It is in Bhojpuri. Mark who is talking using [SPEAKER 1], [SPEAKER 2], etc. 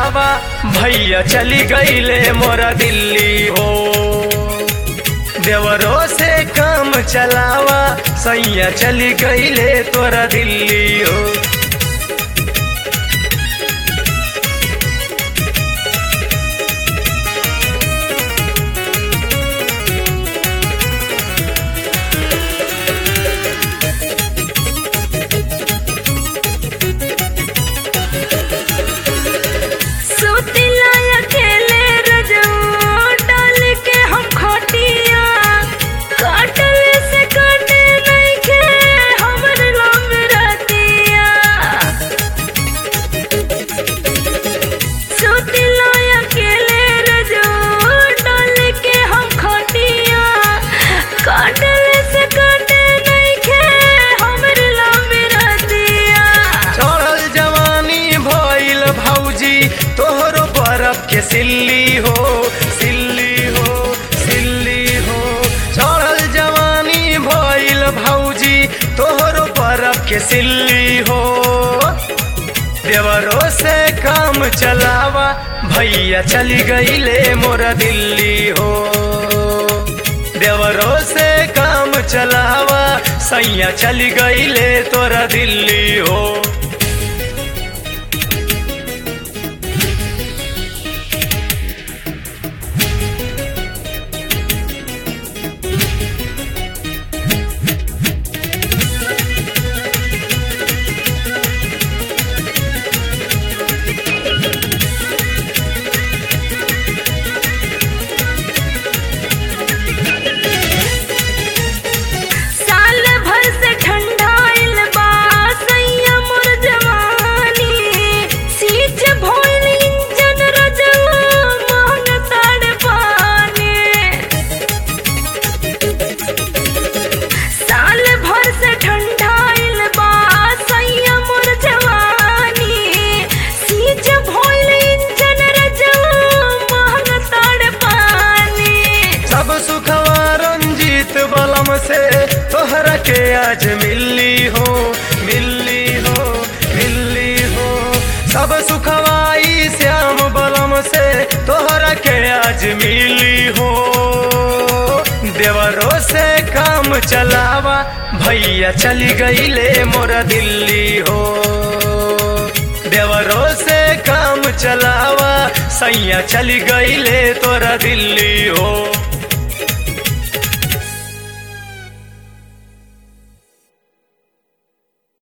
[SPEAKER 1] चलावा भैया चली गईले मोरा दिल्ली हो। देवरों से काम चलावा सैया चली गईले तोरा दिल्ली हो। तोहरो बर्फ के सिल्ली हो, सिल्ली हो, सिल्ली हो। चढ़ल जवानी भइल भौजी तोहरो बर्फ के सिल्ली हो। देवरों से काम चलावा भैया चली गईले मोरा दिल्ली हो। देवरों से काम चलावा सैया चली गईले तोरा दिल्ली हो। बलम से तोहरा के आज मिली हो, मिली हो, मिली हो। सब सुखवाई श्याम बलम से तोहरा के आज मिली हो। देवरों से काम चलावा भैया चली गईले मोरा दिल्ली हो। देवरों से काम चलावा सैया चली गईले तोरा दिल्ली हो।